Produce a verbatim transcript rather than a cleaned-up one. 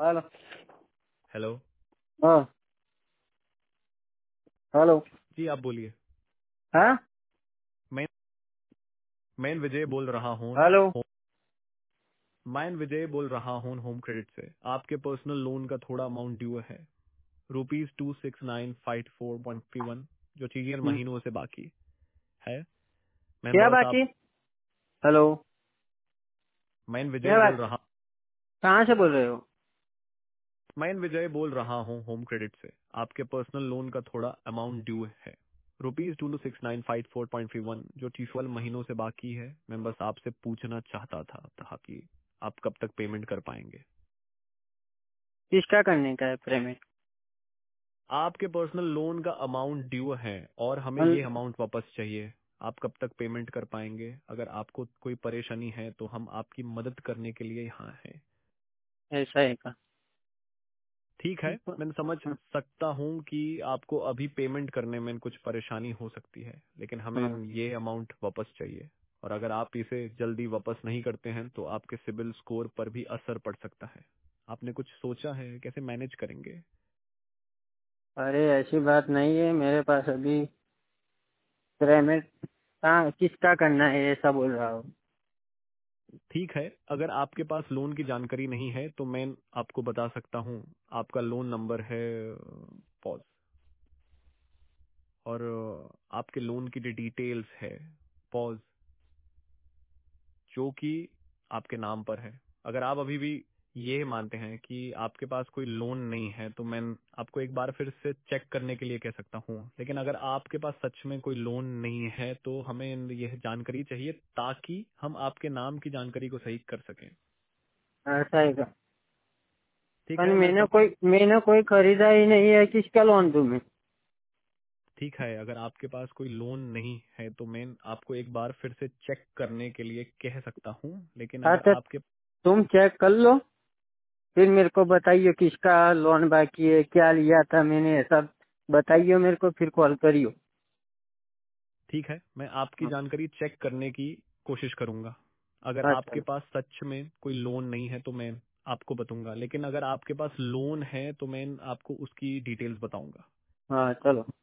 Hello. Hello. हाँ। Hello. जी आप बोलिए। हाँ। मैं मैं विजय बोल रहा हूँ। हेलो। हो- मैं विजय बोल रहा हूँ होम क्रेडिट से। आपके पर्सनल लोन का थोड़ा अमाउंट ड्यू है, rupees two six nine five four point one, जो चीजें हम्म, महीनों से बाकी है। मैं क्या बस बाकी? आप हेलो। मैं विजय क्या बोल बात? रहा कहाँ से बोल रहे हो? मैं विजय बोल रहा हूँ होम क्रेडिट से। आपके पर्सनल लोन का थोड़ा अमाउंट ड्यू है, rupees two six nine five four point one, जो ट्वेल्व महीनों से बाकी है। मैं बस आपसे पूछना चाहता था, था कि आप कब तक पेमेंट कर पाएंगे। किसका करने का है पेमेंट? आपके पर्सनल लोन का अमाउंट ड्यू है और हमें ये हम- अमाउंट वापस चाहिए। आप कब तक पेमेंट कर पाएंगे? अगर आपको कोई परेशानी है तो हम आपकी मदद करने के लिए यहाँ हैं। ऐसा है का? ठीक है, मैं समझ सकता हूँ कि आपको अभी पेमेंट करने में कुछ परेशानी हो सकती है, लेकिन हमें हाँ। ये अमाउंट वापस चाहिए। और अगर आप इसे जल्दी वापस नहीं करते हैं तो आपके सिबिल स्कोर पर भी असर पड़ सकता है। आपने कुछ सोचा है कैसे मैनेज करेंगे? अरे ऐसी बात नहीं है, मेरे पास अभी पेमेंट कहाँ किसका करना है ऐसा बोल रहा हूँ। ठीक है, अगर आपके पास लोन की जानकारी नहीं है तो मैं आपको बता सकता हूँ। आपका लोन नंबर है पॉज, और आपके लोन की डिटेल्स है पॉज, जो कि आपके नाम पर है। अगर आप अभी भी ये मानते हैं कि आपके पास कोई लोन नहीं है तो मैं आपको एक बार फिर से चेक करने के लिए कह सकता हूँ। लेकिन अगर आपके पास सच में कोई लोन नहीं है तो हमें यह जानकारी चाहिए ताकि हम आपके नाम की जानकारी को सही कर सकें। ऐसा है का? ठीक पर है, मैं मैंने सब कोई मैंने कोई खरीदा ही नहीं है, किसका लोन दूं मैं? ठीक है, अगर आपके पास कोई लोन नहीं है तो मैं आपको एक बार फिर से चेक करने के लिए कह सकता हूँ। लेकिन अगर अच्छा, आपके तुम चेक कर लो, फिर मेरे को बताइए किसका लोन बाकी है, क्या लिया था मैंने, ऐसा बताइए मेरे को, फिर कॉल करियो। ठीक है, मैं आपकी हाँ। जानकारी चेक करने की कोशिश करूंगा। अगर अच्छा आपके पास सच में कोई लोन नहीं है तो मैं आपको बताऊंगा, लेकिन अगर आपके पास लोन है तो मैं आपको उसकी डिटेल्स बताऊंगा। हाँ, चलो।